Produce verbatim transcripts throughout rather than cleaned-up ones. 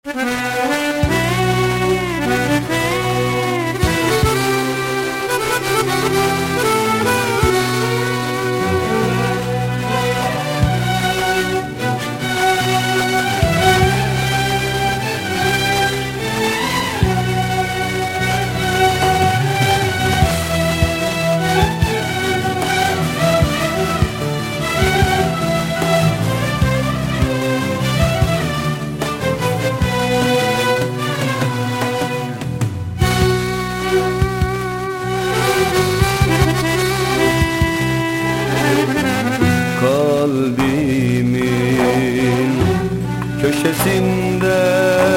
Kalbimin köşesinde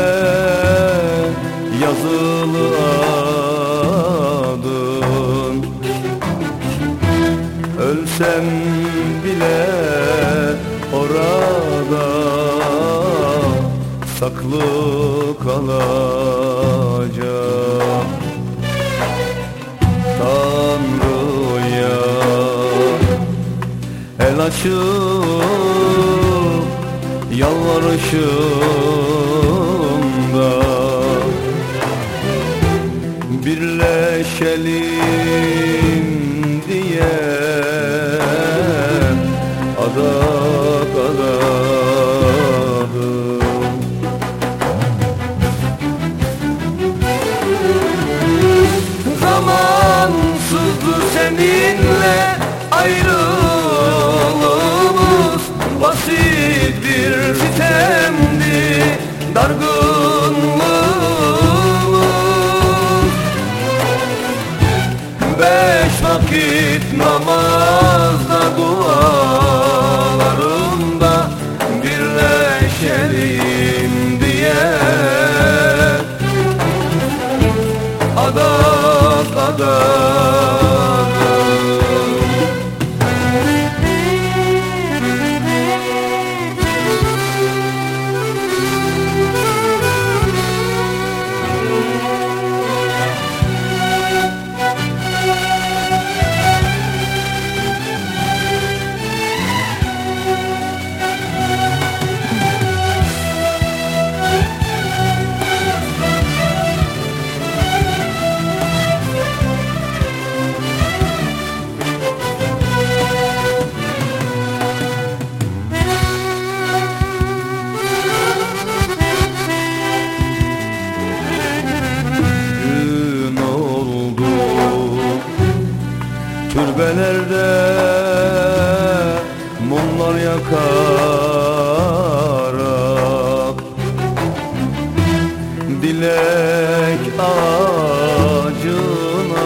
yazılı adın, ölsem bile orada saklı kalacak. Tanrı'ya el açıp yalvarışımda birleşelim diye adak adadım. Zamansızdı seninle ayrılığımız, basit bir sitemdi dargınlığımız. Beş vakit namazda, dualarında birleşelim diye adak adadım. Türbelerde mumlar yakarak dilek ağacına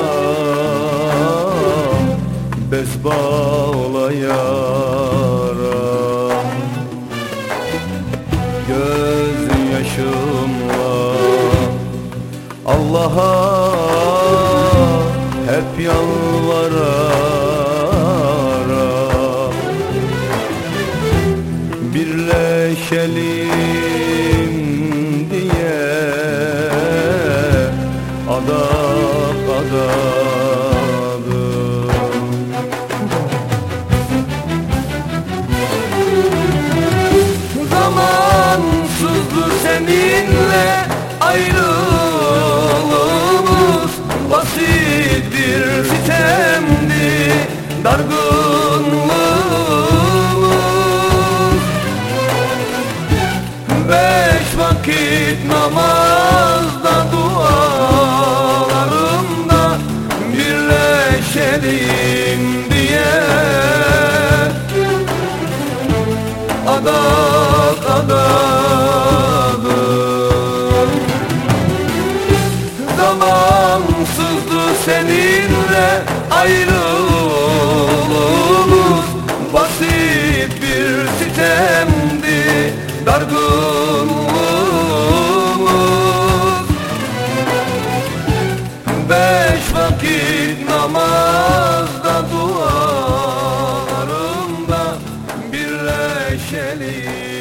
bez bağlayarak gözyaşımla Allah'a hep yalvararak birleşelim diye adak adadım. Zamansızdı seninle ayrılığımız, basit bir sitemdi dargınlığımız. Beş vakit namazda, dualarında birleşelim diye adak adadım. Zamansızdı seninle ayrılığımız, basit bir sitemdi dargınlığımız. Beş vakit namazda, dualarında birleşelim